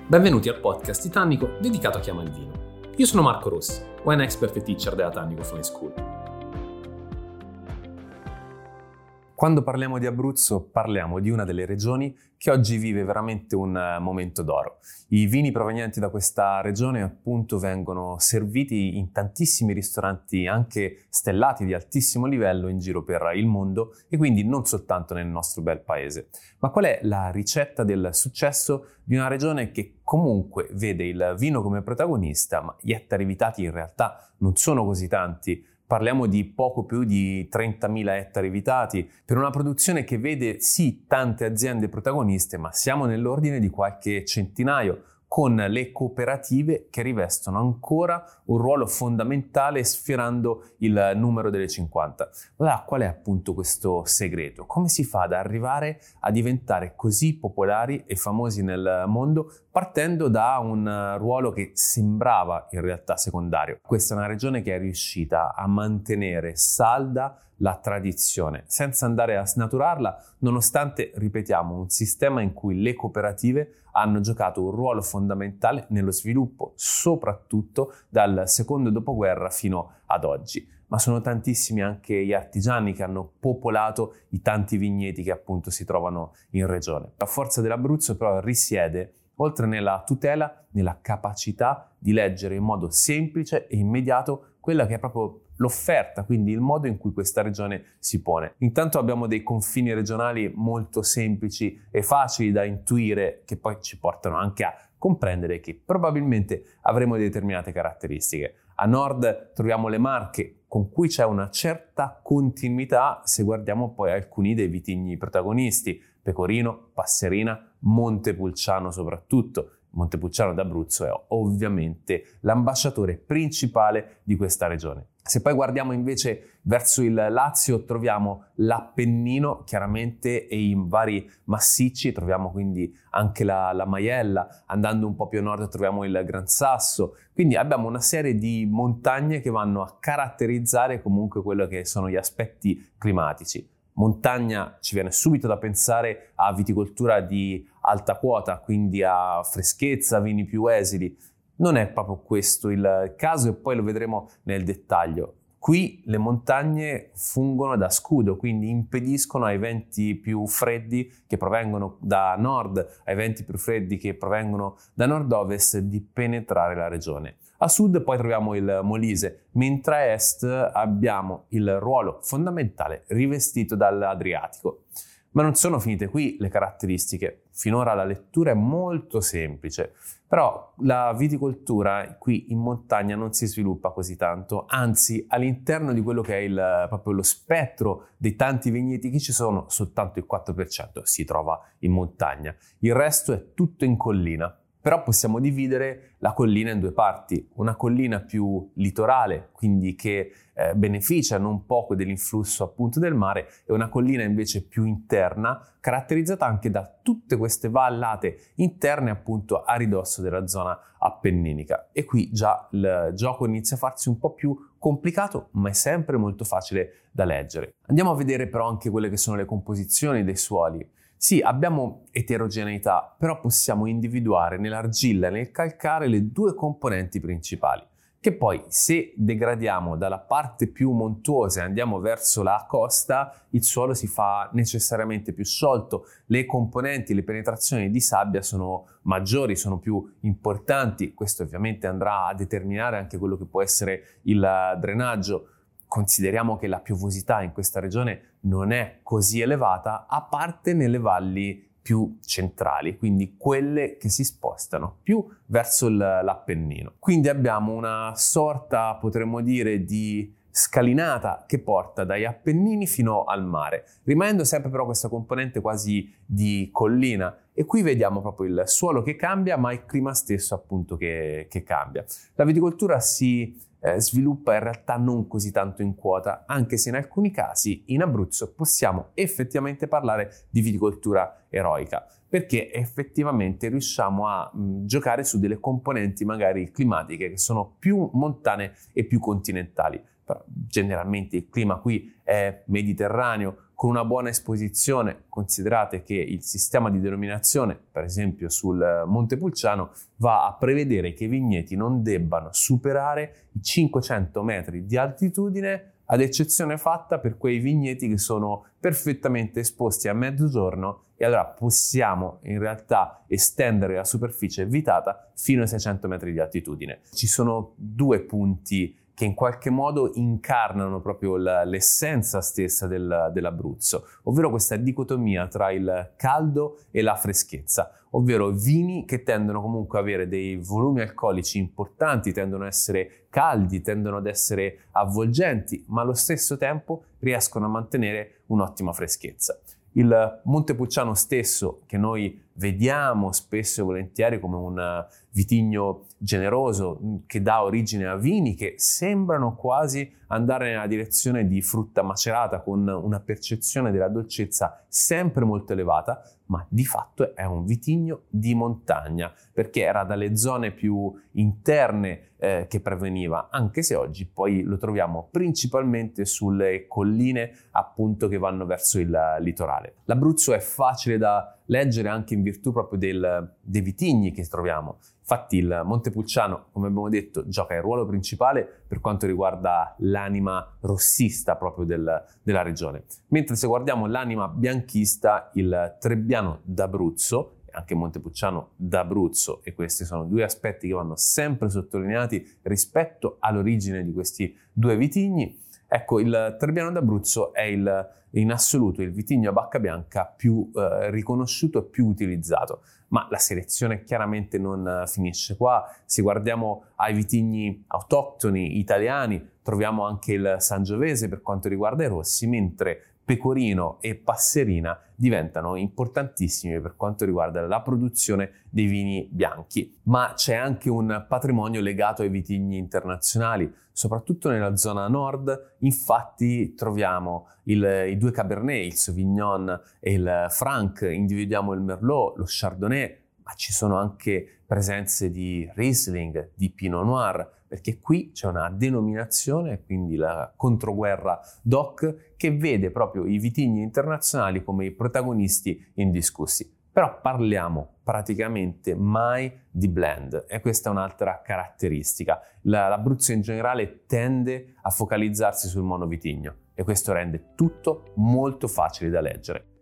Benvenuti al podcast Titanico dedicato a chi ama il vino. Io sono Marco Rossi, wine expert e teacher della Tannico Fine School. Quando parliamo di Abruzzo, parliamo di una delle regioni che oggi vive veramente un momento d'oro. I vini provenienti da questa regione appunto vengono serviti in tantissimi ristoranti anche stellati di altissimo livello in giro per il mondo e quindi non soltanto nel nostro bel paese. Ma qual è la ricetta del successo di una regione che comunque vede il vino come protagonista, ma gli ettari vitati in realtà non sono così tanti? Parliamo di poco più di 30.000 ettari vitati per una produzione che vede sì tante aziende protagoniste, ma siamo nell'ordine di qualche centinaio, con le cooperative che rivestono ancora un ruolo fondamentale sfiorando il numero delle 50. Allora, qual è appunto questo segreto? Come si fa ad arrivare a diventare così popolari e famosi nel mondo partendo da un ruolo che sembrava in realtà secondario? Questa è una regione che è riuscita a mantenere salda la tradizione, senza andare a snaturarla, nonostante, ripetiamo, un sistema in cui le cooperative hanno giocato un ruolo fondamentale nello sviluppo, soprattutto dal secondo dopoguerra fino ad oggi. Ma sono tantissimi anche gli artigiani che hanno popolato i tanti vigneti che appunto si trovano in regione. La forza dell'Abruzzo però risiede, oltre nella tutela, nella capacità di leggere in modo semplice e immediato quella che è proprio l'offerta, quindi il modo in cui questa regione si pone. Intanto abbiamo dei confini regionali molto semplici e facili da intuire, che poi ci portano anche a comprendere che probabilmente avremo determinate caratteristiche. A nord troviamo le Marche, con cui c'è una certa continuità se guardiamo poi alcuni dei vitigni protagonisti: Pecorino, Passerina, Montepulciano soprattutto. Montepulciano d'Abruzzo è ovviamente l'ambasciatore principale di questa regione. Se poi guardiamo invece verso il Lazio troviamo l'Appennino chiaramente e in vari massicci, troviamo quindi anche la Maiella, andando un po' più a nord troviamo il Gran Sasso, quindi abbiamo una serie di montagne che vanno a caratterizzare comunque quello che sono gli aspetti climatici. Montagna, ci viene subito da pensare a viticoltura di alta quota, quindi a freschezza, vini più esili. Non è proprio questo il caso e poi lo vedremo nel dettaglio. Qui le montagne fungono da scudo, quindi impediscono ai venti più freddi che provengono da nord, ai venti più freddi che provengono da nord-ovest di penetrare la regione. A sud poi troviamo il Molise, mentre a est abbiamo il ruolo fondamentale rivestito dall'Adriatico. Ma non sono finite qui le caratteristiche. Finora la lettura è molto semplice, però la viticoltura qui in montagna non si sviluppa così tanto, anzi all'interno di quello che è proprio lo spettro dei tanti vigneti che ci sono, soltanto il 4% si trova in montagna. Il resto è tutto in collina. Però possiamo dividere la collina in due parti, una collina più litorale, quindi che beneficia non poco dell'influsso appunto del mare, e una collina invece più interna, caratterizzata anche da tutte queste vallate interne appunto a ridosso della zona appenninica. E qui già il gioco inizia a farsi un po' più complicato, ma è sempre molto facile da leggere. Andiamo a vedere però anche quelle che sono le composizioni dei suoli. Sì, abbiamo eterogeneità, però possiamo individuare nell'argilla e nel calcare le due componenti principali, che poi se degradiamo dalla parte più montuosa e andiamo verso la costa, il suolo si fa necessariamente più sciolto, le componenti, le penetrazioni di sabbia sono maggiori, sono più importanti. Questo ovviamente andrà a determinare anche quello che può essere il drenaggio. Consideriamo che la piovosità in questa regione non è così elevata, a parte nelle valli più centrali, quindi quelle che si spostano più verso l'Appennino. Quindi abbiamo una sorta, potremmo dire, di scalinata che porta dagli Appennini fino al mare, rimanendo sempre però questa componente quasi di collina. E qui vediamo proprio il suolo che cambia, ma il clima stesso appunto che cambia. La viticoltura si sviluppa in realtà non così tanto in quota, anche se in alcuni casi in Abruzzo possiamo effettivamente parlare di viticoltura eroica, perché effettivamente riusciamo a giocare su delle componenti magari climatiche che sono più montane e più continentali. però generalmente il clima qui è mediterraneo, con una buona esposizione. Considerate che il sistema di denominazione, per esempio sul Montepulciano, va a prevedere che i vigneti non debbano superare i 500 metri di altitudine, ad eccezione fatta per quei vigneti che sono perfettamente esposti a mezzogiorno, e allora possiamo in realtà estendere la superficie evitata fino ai 600 metri di altitudine. Ci sono due punti che in qualche modo incarnano proprio l'essenza stessa dell'Abruzzo, ovvero questa dicotomia tra il caldo e la freschezza, ovvero vini che tendono comunque ad avere dei volumi alcolici importanti, tendono ad essere caldi, tendono ad essere avvolgenti, ma allo stesso tempo riescono a mantenere un'ottima freschezza. Il Montepulciano stesso, che noi vediamo spesso e volentieri come un vitigno generoso che dà origine a vini che sembrano quasi andare nella direzione di frutta macerata, con una percezione della dolcezza sempre molto elevata, ma di fatto è un vitigno di montagna, perché era dalle zone più interne che preveniva, anche se oggi poi lo troviamo principalmente sulle colline appunto che vanno verso il litorale. L'Abruzzo è facile da leggere anche in virtù proprio dei vitigni che troviamo. Infatti il Montepulciano, come abbiamo detto, gioca il ruolo principale per quanto riguarda l'anima rossista proprio della regione. Mentre se guardiamo l'anima bianchista, il Trebbiano d'Abruzzo, anche Montepulciano d'Abruzzo, e questi sono due aspetti che vanno sempre sottolineati rispetto all'origine di questi due vitigni. Ecco, il Trebbiano d'Abruzzo è in assoluto il vitigno a bacca bianca più riconosciuto e più utilizzato, ma la selezione chiaramente non finisce qua. Se guardiamo ai vitigni autoctoni italiani, troviamo anche il Sangiovese per quanto riguarda i rossi, mentre Pecorino e Passerina diventano importantissimi per quanto riguarda la produzione dei vini bianchi. Ma c'è anche un patrimonio legato ai vitigni internazionali, soprattutto nella zona nord. Infatti troviamo i due Cabernet, il Sauvignon e il Franc, individuiamo il Merlot, lo Chardonnay, ma ci sono anche presenze di Riesling, di Pinot Noir, perché qui c'è una denominazione, quindi la controguerra DOC, che vede proprio i vitigni internazionali come i protagonisti indiscussi. Però parliamo praticamente mai di blend, e questa è un'altra caratteristica. L'Abruzzo in generale tende a focalizzarsi sul monovitigno, e questo rende tutto molto facile da leggere.